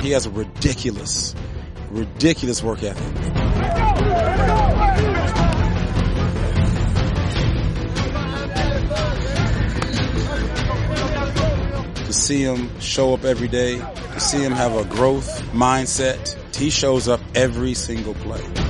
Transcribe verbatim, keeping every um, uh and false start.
He has a ridiculous, ridiculous work ethic. To see him show up every day, to see him have a growth mindset, he shows up every single play.